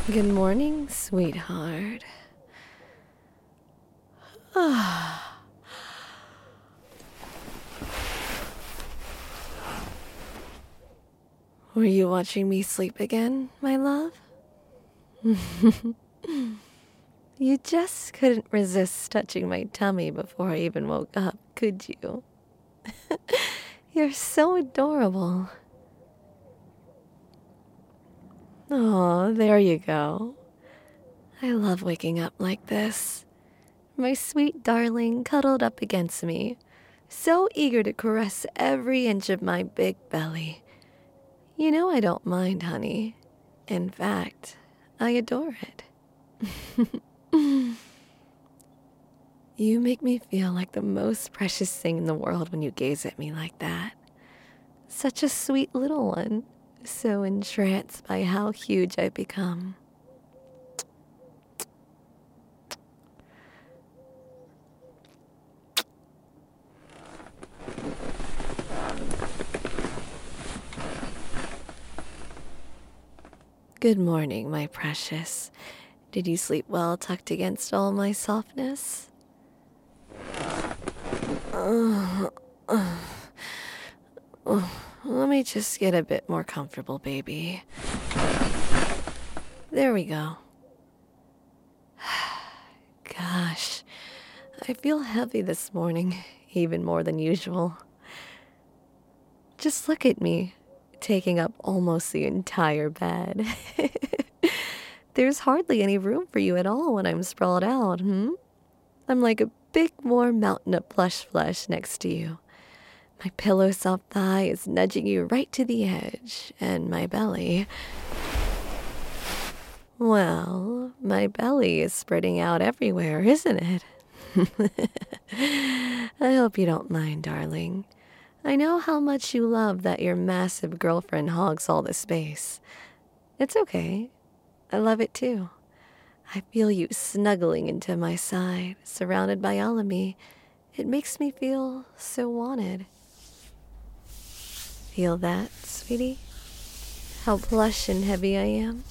Good morning, sweetheart. Were you watching me sleep again, my love? You just couldn't resist touching my tummy before I even woke up, could you? You're so adorable. Oh, there you go. I love waking up like this. My sweet darling cuddled up against me, so eager to caress every inch of my big belly. You know I don't mind, honey. In fact, I adore it. You make me feel like the most precious thing in the world when you gaze at me like that. Such a sweet little one, so entranced by how huge I've become. Good morning, my precious. Did you sleep well tucked against all my softness? Let me just get a bit more comfortable, baby. There we go. Gosh, I feel heavy this morning, even more than usual. Just look at me, taking up almost the entire bed. There's hardly any room for you at all when I'm sprawled out, I'm like a big warm mountain of plush flesh next to you. My pillow soft thigh is nudging you right to the edge, and my belly... Well, my belly is spreading out everywhere, isn't it? I hope you don't mind, darling. I know how much you love that your massive girlfriend hogs all the space. It's okay. I love it too. I feel you snuggling into my side, surrounded by all of me. It makes me feel so wanted. Feel that, sweetie? How plush and heavy I am?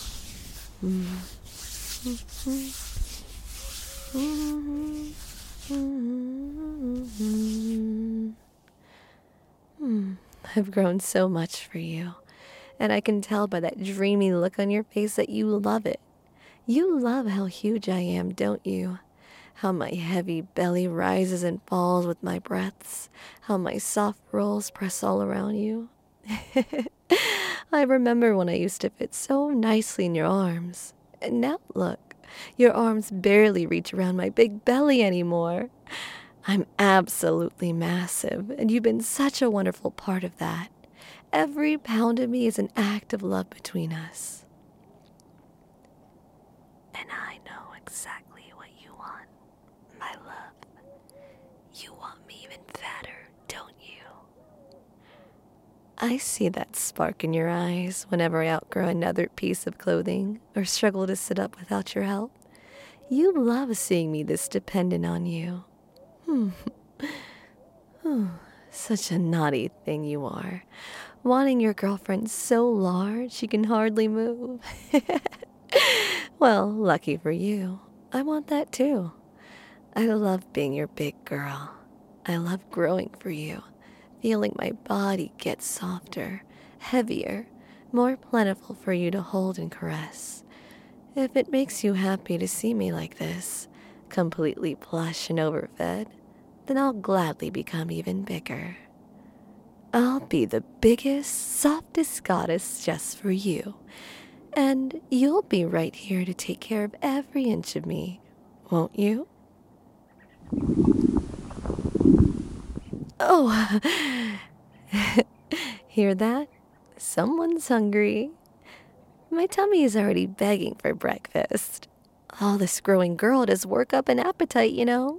I've grown so much for you, and I can tell by that dreamy look on your face that you love it. You love how huge I am, don't you? How my heavy belly rises and falls with my breaths, how my soft rolls press all around you. I remember when I used to fit so nicely in your arms, and now look, your arms barely reach around my big belly anymore. I'm absolutely massive, and you've been such a wonderful part of that. Every pound of me is an act of love between us. And I know exactly what you want, my love. You want me even fatter, don't you? I see that spark in your eyes whenever I outgrow another piece of clothing or struggle to sit up without your help. You love seeing me this dependent on you. Such a naughty thing you are, wanting your girlfriend so large she can hardly move. Well, lucky for you, I want that too. I love being your big girl. I love growing for you, feeling my body get softer, heavier, more plentiful for you to hold and caress. If it makes you happy to see me like this, completely plush and overfed, then I'll gladly become even bigger. I'll be the biggest, softest goddess just for you. And you'll be right here to take care of every inch of me, won't you? Oh, hear that? Someone's hungry. My tummy is already begging for breakfast. All this growing girl does work up an appetite, you know.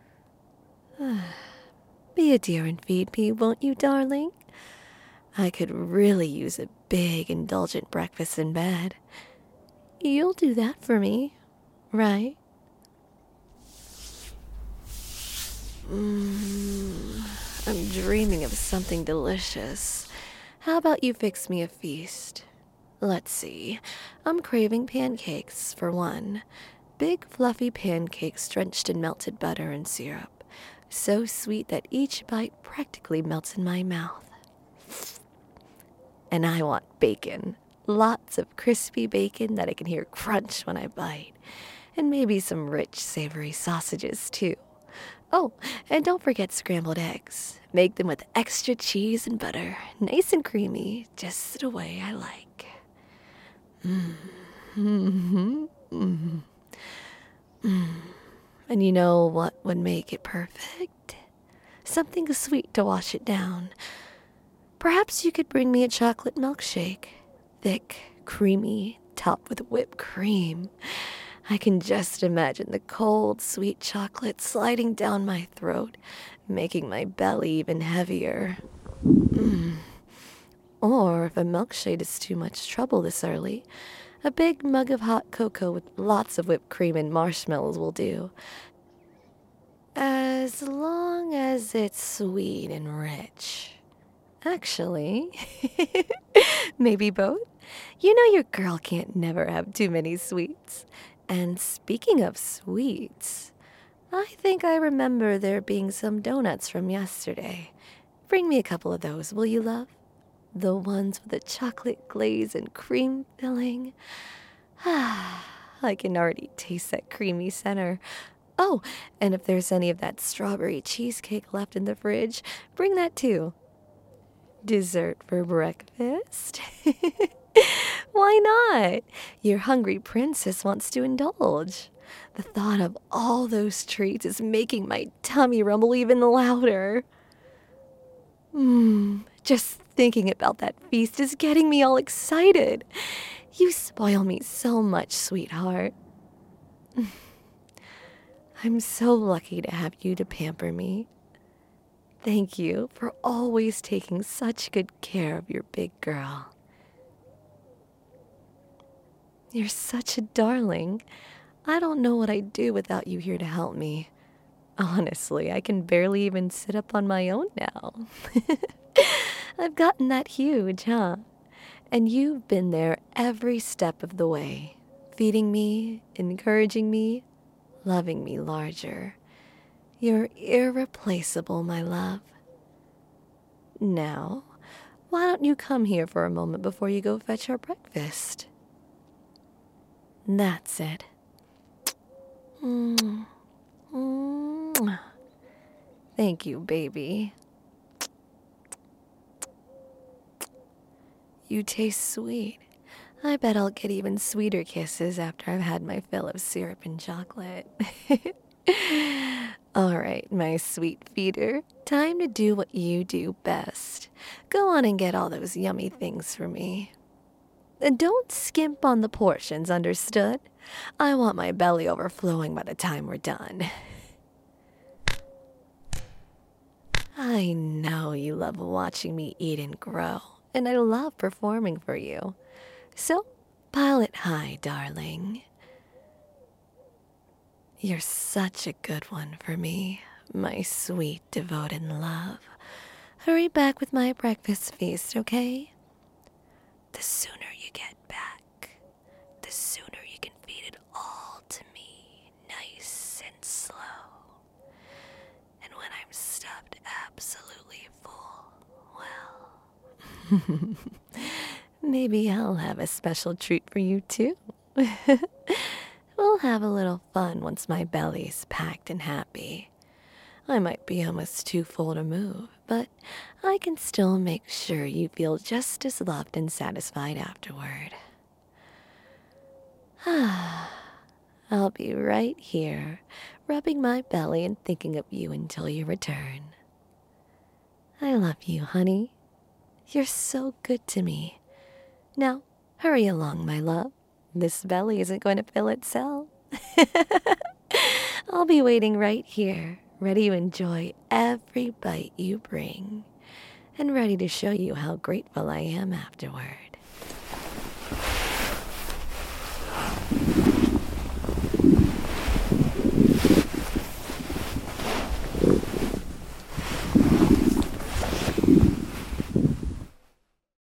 Be a dear and feed me, won't you, darling? I could really use a big, indulgent breakfast in bed. You'll do that for me, right? I'm dreaming of something delicious. How about you fix me a feast? Let's see. I'm craving pancakes, for one. Big, fluffy pancakes drenched in melted butter and syrup. So sweet that each bite practically melts in my mouth. And I want bacon. Lots of crispy bacon that I can hear crunch when I bite. And maybe some rich, savory sausages, too. Oh, and don't forget scrambled eggs. Make them with extra cheese and butter. Nice and creamy, just the way I like. Mm-hmm. Mm-hmm. And you know what would make it perfect? Something sweet to wash it down. Perhaps you could bring me a chocolate milkshake. Thick, creamy, topped with whipped cream. I can just imagine the cold, sweet chocolate sliding down my throat, making my belly even heavier. Or if a milkshake is too much trouble this early, a big mug of hot cocoa with lots of whipped cream and marshmallows will do. As long as it's sweet and rich. Actually, maybe both. You know your girl can't never have too many sweets. And speaking of sweets, I think I remember there being some donuts from yesterday. Bring me a couple of those, will you, love? The ones with the chocolate glaze and cream filling. I can already taste that creamy center. Oh, and if there's any of that strawberry cheesecake left in the fridge, bring that too. Dessert for breakfast? Why not? Your hungry princess wants to indulge. The thought of all those treats is making my tummy rumble even louder. Just thinking about that feast is getting me all excited. You spoil me so much, sweetheart. I'm so lucky to have you to pamper me. Thank you for always taking such good care of your big girl. You're such a darling. I don't know what I'd do without you here to help me. Honestly, I can barely even sit up on my own now. I've gotten that huge, huh? And you've been there every step of the way, feeding me, encouraging me, loving me larger. You're irreplaceable, my love. Now, why don't you come here for a moment before you go fetch our breakfast? That's it. Thank you, baby. You taste sweet. I bet I'll get even sweeter kisses after I've had my fill of syrup and chocolate. All right, my sweet feeder. Time to do what you do best. Go on and get all those yummy things for me. And don't skimp on the portions, understood? I want my belly overflowing by the time we're done. I know you love watching me eat and grow, and I love performing for you. So, pile it high, darling. You're such a good one for me, my sweet, devoted love. Hurry back with my breakfast feast, okay? The sooner you get back, the sooner you can feed it all to me, nice and slow. And when I'm stuffed absolutely full, well, maybe I'll have a special treat for you too. We'll have a little fun once my belly's packed and happy. I might be almost too full to move, but I can still make sure you feel just as loved and satisfied afterward. I'll be right here, rubbing my belly and thinking of you until you return. I love you, honey. You're so good to me. Now, hurry along, my love. This belly isn't going to fill itself. I'll be waiting right here, ready to enjoy every bite you bring, and ready to show you how grateful I am afterward.